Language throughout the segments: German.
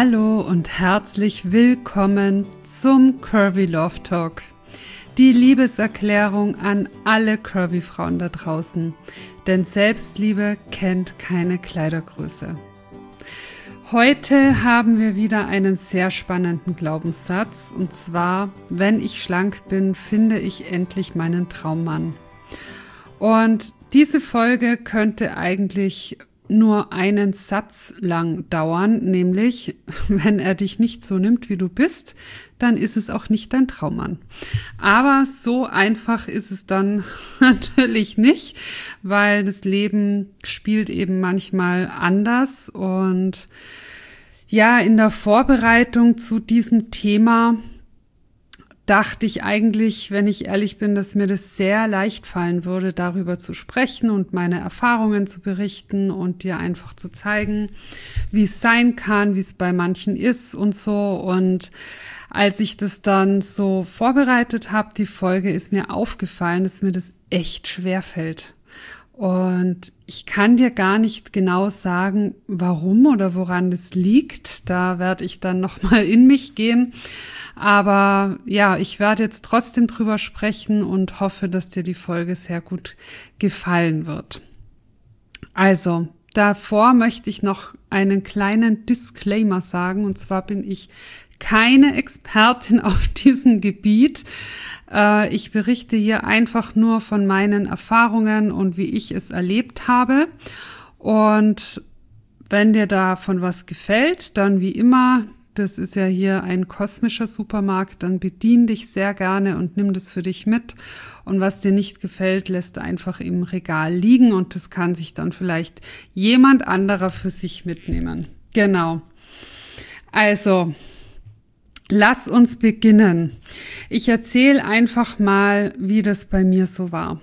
Hallo und herzlich willkommen zum Curvy Love Talk. Die Liebeserklärung an alle Curvy-Frauen da draußen, denn Selbstliebe kennt keine Kleidergröße. Heute haben wir wieder einen sehr spannenden Glaubenssatz, und zwar: Wenn ich schlank bin, finde ich endlich meinen Traummann. Und diese Folge könnte eigentlich nur einen Satz lang dauern, nämlich: Wenn er dich nicht so nimmt, wie du bist, dann ist es auch nicht dein Traummann. Aber so einfach ist es dann natürlich nicht, weil das Leben spielt eben manchmal anders. Und ja, in der Vorbereitung zu diesem Thema dachte ich eigentlich, wenn ich ehrlich bin, dass mir das sehr leicht fallen würde, darüber zu sprechen und meine Erfahrungen zu berichten und dir einfach zu zeigen, wie es sein kann, wie es bei manchen ist und so. Und als ich das dann so vorbereitet habe, die Folge, ist mir aufgefallen, dass mir das echt schwer fällt. Und ich kann dir gar nicht genau sagen, warum oder woran das liegt. Da werde ich dann nochmal in mich gehen. Aber ja, ich werde jetzt trotzdem drüber sprechen und hoffe, dass dir die Folge sehr gut gefallen wird. Also, davor möchte ich noch einen kleinen Disclaimer sagen. Und zwar bin ich keine Expertin auf diesem Gebiet. Ich berichte hier einfach nur von meinen Erfahrungen und wie ich es erlebt habe. Und wenn dir davon was gefällt, dann wie immer, das ist ja hier ein kosmischer Supermarkt, dann bedien dich sehr gerne und nimm das für dich mit. Und was dir nicht gefällt, lässt einfach im Regal liegen und das kann sich dann vielleicht jemand anderer für sich mitnehmen. Genau. Also, lass uns beginnen. Ich erzähle einfach mal, wie das bei mir so war.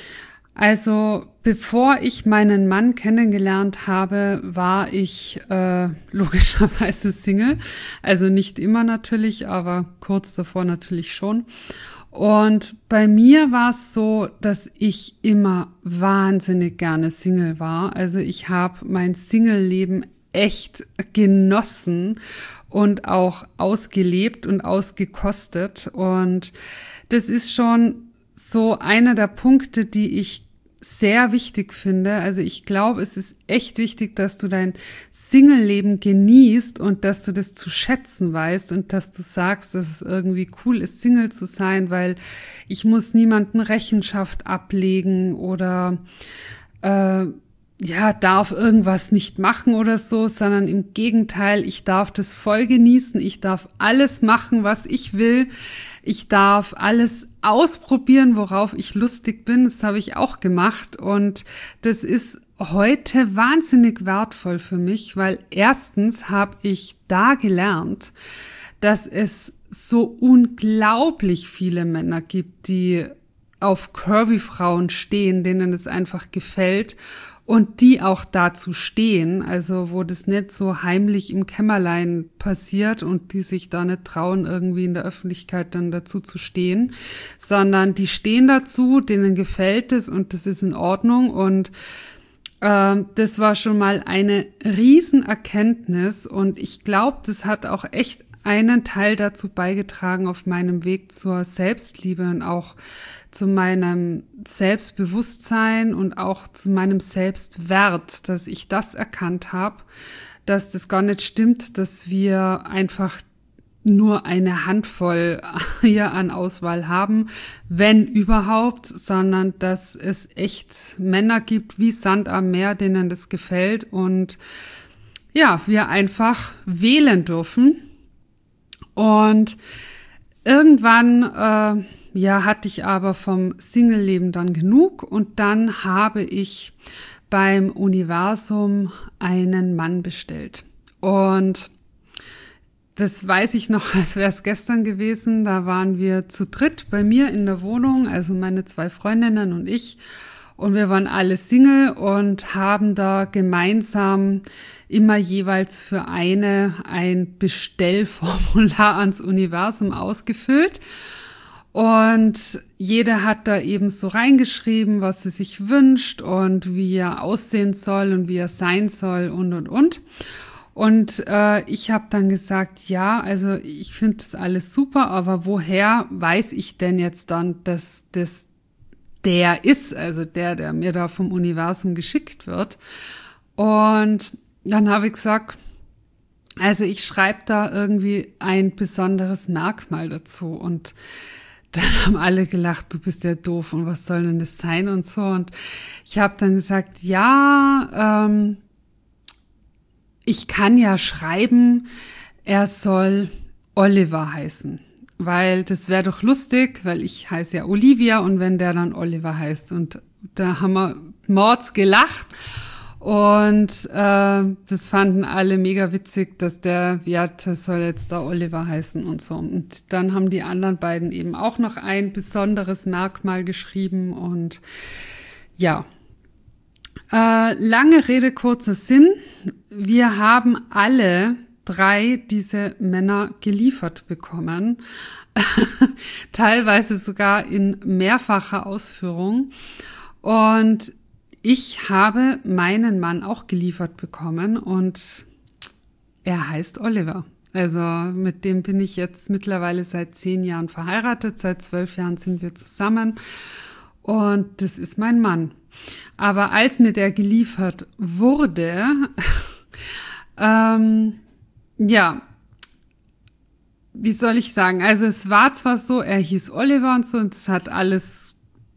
Also, bevor ich meinen Mann kennengelernt habe, war ich logischerweise Single. Also nicht immer natürlich, aber kurz davor natürlich schon. Und bei mir war es so, dass ich immer wahnsinnig gerne Single war. Also ich habe mein Single-Leben echt genossen und auch ausgelebt und ausgekostet. Und das ist schon so einer der Punkte, die ich sehr wichtig finde. Also ich glaube, es ist echt wichtig, dass du dein Single-Leben genießt und dass du das zu schätzen weißt und dass du sagst, dass es irgendwie cool ist, Single zu sein, weil ich muss niemandem Rechenschaft ablegen oder darf irgendwas nicht machen oder so, sondern im Gegenteil, ich darf das voll genießen, ich darf alles machen, was ich will, ich darf alles ausprobieren, worauf ich lustig bin, das habe ich auch gemacht und das ist heute wahnsinnig wertvoll für mich, weil erstens habe ich da gelernt, dass es so unglaublich viele Männer gibt, die auf Curvy-Frauen stehen, denen es einfach gefällt und die auch dazu stehen, also wo das nicht so heimlich im Kämmerlein passiert und die sich da nicht trauen, irgendwie in der Öffentlichkeit dann dazu zu stehen, sondern die stehen dazu, denen gefällt es und das ist in Ordnung. Und das war schon mal eine Riesenerkenntnis und ich glaube, das hat auch echt einen Teil dazu beigetragen auf meinem Weg zur Selbstliebe und auch zu meinem Selbstbewusstsein und auch zu meinem Selbstwert, dass ich das erkannt habe, dass das gar nicht stimmt, dass wir einfach nur eine Handvoll hier an Auswahl haben, wenn überhaupt, sondern dass es echt Männer gibt wie Sand am Meer, denen das gefällt und ja, wir einfach wählen dürfen. Und irgendwann hatte ich aber vom Single-Leben dann genug und dann habe ich beim Universum einen Mann bestellt. Und das weiß ich noch, als wäre es gestern gewesen. Da waren wir zu dritt bei mir in der Wohnung, also meine 2 Freundinnen und ich. Und wir waren alle Single und haben da gemeinsam immer jeweils für ein Bestellformular ans Universum ausgefüllt. Und jeder hat da eben so reingeschrieben, was sie sich wünscht und wie er aussehen soll und wie er sein soll und. Und ich habe dann gesagt, ja, also ich finde das alles super, aber woher weiß ich denn jetzt dann, dass das der ist, also der mir da vom Universum geschickt wird? Und dann habe ich gesagt, also ich schreibe da irgendwie ein besonderes Merkmal dazu. Und dann haben alle gelacht, du bist ja doof und was soll denn das sein und so. Und ich habe dann gesagt, ja, ich kann ja schreiben, er soll Oliver heißen. Weil das wäre doch lustig, weil ich heiße ja Olivia und wenn der dann Oliver heißt. Und da haben wir mords gelacht. Und das fanden alle mega witzig, dass der soll jetzt da Oliver heißen und so. Und dann haben die anderen beiden eben auch noch ein besonderes Merkmal geschrieben. Und ja, lange Rede, kurzer Sinn. Wir haben alle 3 diese Männer geliefert bekommen. Teilweise sogar in mehrfacher Ausführung. Und ich habe meinen Mann auch geliefert bekommen und er heißt Oliver. Also mit dem bin ich jetzt mittlerweile seit 10 Jahren verheiratet, seit 12 Jahren sind wir zusammen und das ist mein Mann. Aber als mir der geliefert wurde, ja, wie soll ich sagen, also es war zwar so, er hieß Oliver und so und es hat alles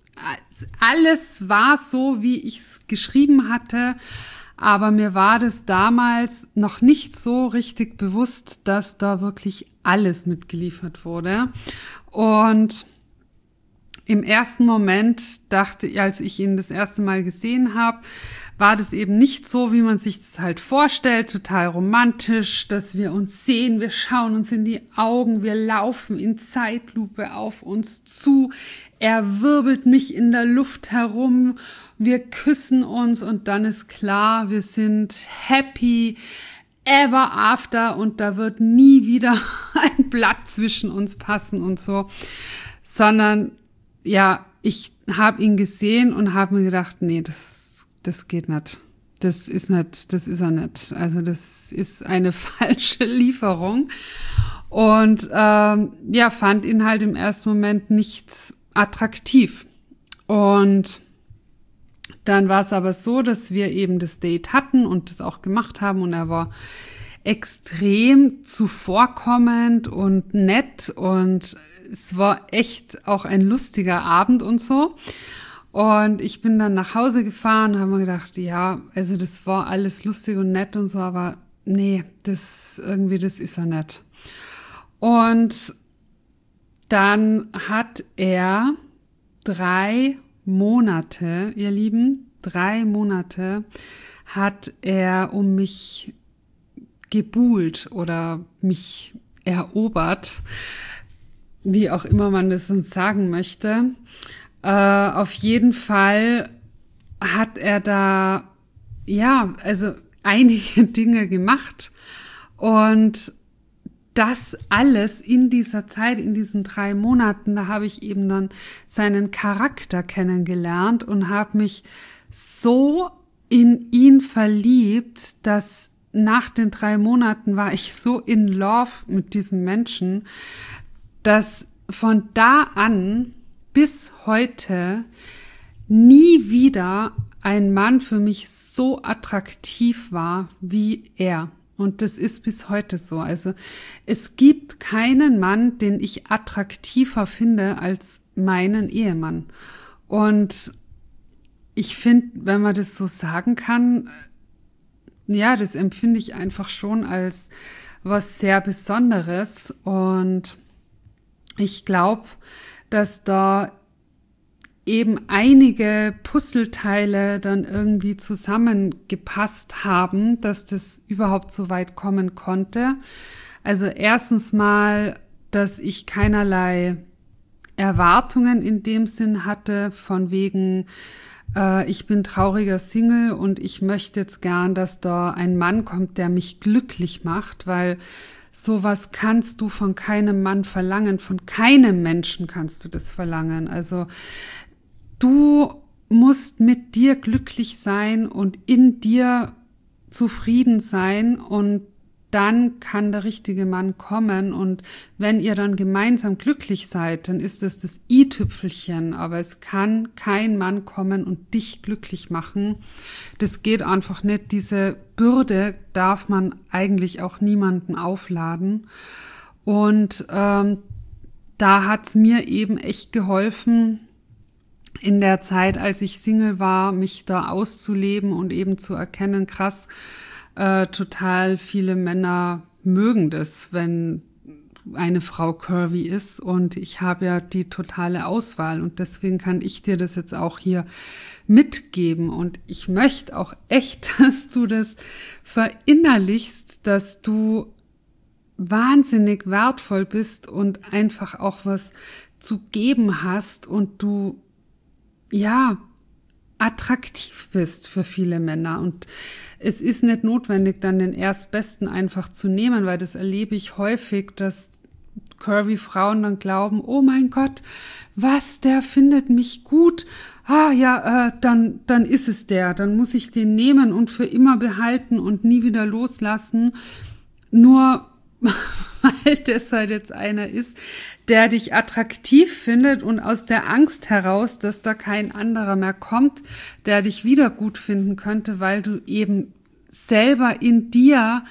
war so, wie ich es geschrieben hatte, aber mir war das damals noch nicht so richtig bewusst, dass da wirklich alles mitgeliefert wurde. Und im ersten Moment dachte ich, als ich ihn das erste Mal gesehen habe, war das eben nicht so, wie man sich das halt vorstellt, total romantisch, dass wir uns sehen, wir schauen uns in die Augen, wir laufen in Zeitlupe auf uns zu, er wirbelt mich in der Luft herum, wir küssen uns und dann ist klar, wir sind happy ever after und da wird nie wieder ein Blatt zwischen uns passen und so, sondern ja, ich habe ihn gesehen und habe mir gedacht, nee, das geht nicht. Das ist er nicht. Also das ist eine falsche Lieferung. Und fand ihn halt im ersten Moment nicht attraktiv. Und dann war es aber so, dass wir eben das Date hatten und das auch gemacht haben und er war extrem zuvorkommend und nett und es war echt auch ein lustiger Abend und so. Und ich bin dann nach Hause gefahren und habe mir gedacht, ja, also das war alles lustig und nett und so, aber nee, das ist er nicht. Und dann hat er 3 Monate, ihr Lieben, 3 Monate hat er um mich gebuhlt oder mich erobert, wie auch immer man das uns sagen möchte. Auf jeden Fall hat er da, also einige Dinge gemacht und das alles in dieser Zeit, in diesen 3 Monaten, da habe ich eben dann seinen Charakter kennengelernt und habe mich so in ihn verliebt, dass nach den 3 Monaten war ich so in love mit diesem Menschen, dass von da an bis heute nie wieder ein Mann für mich so attraktiv war wie er. Und das ist bis heute so. Also es gibt keinen Mann, den ich attraktiver finde als meinen Ehemann. Und ich finde, wenn man das so sagen kann, ja, das empfinde ich einfach schon als was sehr Besonderes. Und ich glaube, dass da eben einige Puzzleteile dann irgendwie zusammengepasst haben, dass das überhaupt so weit kommen konnte. Also erstens mal, dass ich keinerlei Erwartungen in dem Sinn hatte, von wegen, ich bin trauriger Single und ich möchte jetzt gern, dass da ein Mann kommt, der mich glücklich macht, weil sowas kannst du von keinem Mann verlangen, von keinem Menschen kannst du das verlangen. Also du musst mit dir glücklich sein und in dir zufrieden sein und dann kann der richtige Mann kommen und wenn ihr dann gemeinsam glücklich seid, dann ist es das i-Tüpfelchen, aber es kann kein Mann kommen und dich glücklich machen. Das geht einfach nicht. Diese Bürde darf man eigentlich auch niemanden aufladen. Und da hat's mir eben echt geholfen, in der Zeit, als ich Single war, mich da auszuleben und eben zu erkennen, krass, total viele Männer mögen das, wenn eine Frau curvy ist und ich habe ja die totale Auswahl und deswegen kann ich dir das jetzt auch hier mitgeben und ich möchte auch echt, dass du das verinnerlichst, dass du wahnsinnig wertvoll bist und einfach auch was zu geben hast und du, ja, attraktiv bist für viele Männer und es ist nicht notwendig, dann den Erstbesten einfach zu nehmen, weil das erlebe ich häufig, dass curvy Frauen dann glauben, oh mein Gott, was, der findet mich gut, dann ist es der, dann muss ich den nehmen und für immer behalten und nie wieder loslassen, nur weil das halt jetzt einer ist, der dich attraktiv findet und aus der Angst heraus, dass da kein anderer mehr kommt, der dich wieder gut finden könnte, weil du eben selber in dir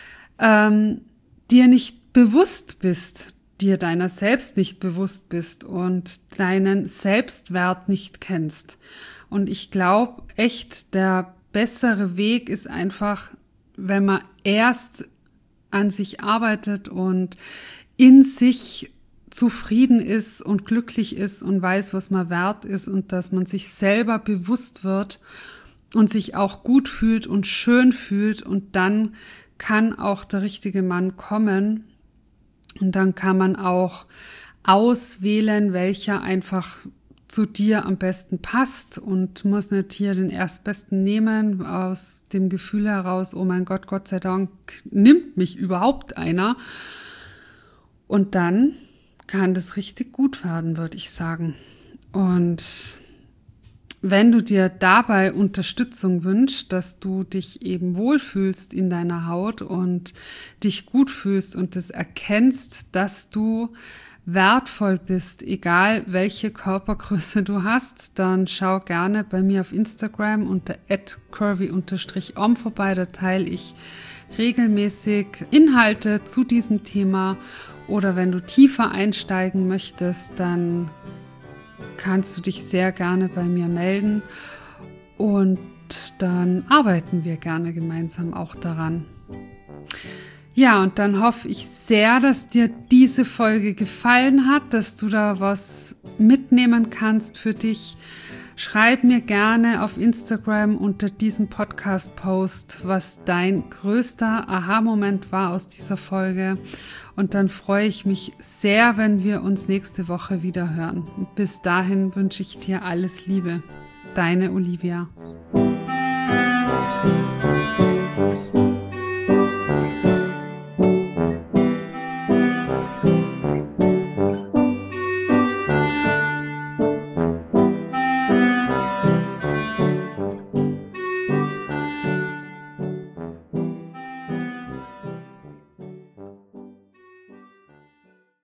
dir nicht bewusst bist, dir deiner selbst nicht bewusst bist und deinen Selbstwert nicht kennst. Und ich glaube echt, der bessere Weg ist einfach, wenn man erst an sich arbeitet und in sich zufrieden ist und glücklich ist und weiß, was man wert ist und dass man sich selber bewusst wird und sich auch gut fühlt und schön fühlt und dann kann auch der richtige Mann kommen und dann kann man auch auswählen, welcher einfach zu dir am besten passt und muss nicht hier den Erstbesten nehmen aus dem Gefühl heraus, oh mein Gott, Gott sei Dank nimmt mich überhaupt einer. Und dann kann das richtig gut werden, würde ich sagen. Und wenn du dir dabei Unterstützung wünschst, dass du dich eben wohlfühlst in deiner Haut und dich gut fühlst und das erkennst, dass du wertvoll bist, egal welche Körpergröße du hast, dann schau gerne bei mir auf Instagram unter @curvy_om vorbei. Da teile ich regelmäßig Inhalte zu diesem Thema. Oder wenn du tiefer einsteigen möchtest, dann kannst du dich sehr gerne bei mir melden und dann arbeiten wir gerne gemeinsam auch daran. Ja, und dann hoffe ich sehr, dass dir diese Folge gefallen hat, dass du da was mitnehmen kannst für dich. Schreib mir gerne auf Instagram unter diesem Podcast-Post, was dein größter Aha-Moment war aus dieser Folge. Und dann freue ich mich sehr, wenn wir uns nächste Woche wieder hören. Bis dahin wünsche ich dir alles Liebe. Deine Olivia.